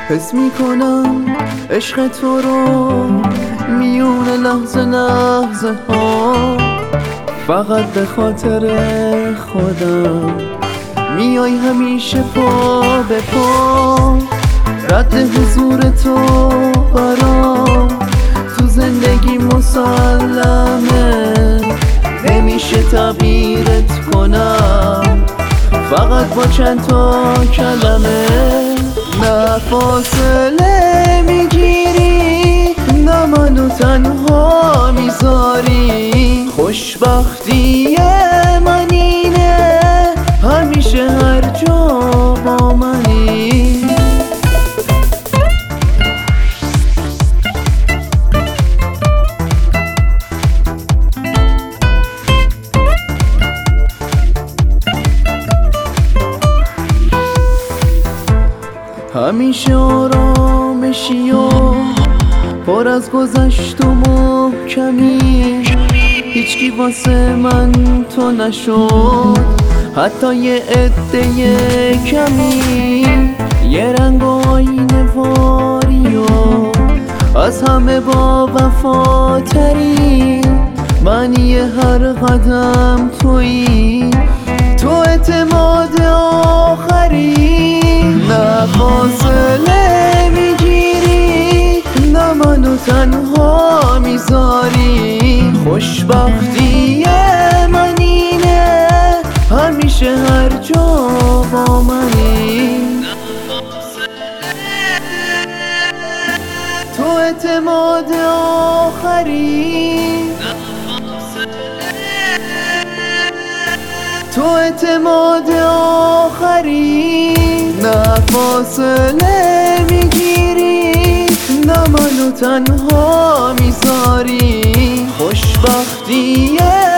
حس میکنم عشق تو رو میون لحظه لحظه ها، فقط به خاطر خودم میای همیشه پا به پا. رد حضور تو برام تو زندگی مسلمه، نمیشه تغییرت کنم فقط با چند تا کلمه. نه فاصله میگیری، نه منو تنها میذاری. خوشبختی من اینه همیشه هر جا با منی. همیشه آرامشی و پر از گذشت و محکمی، هیچکی واسه من تو نشد، حتی یه عده کمی. یه رنگ و آینه واری و از همه با وفاتری، معنی هر قدم تویی، تو اعتماد آخری. نه فاصله میگیری، نه منو تنها میذاری. خوشبختی من اینه همیشه هر جا با منی. تو اعتماد آخری، تو اعتماد آخری. نه فاصله میگیری، نه منو تنها میذاری. خوشبختی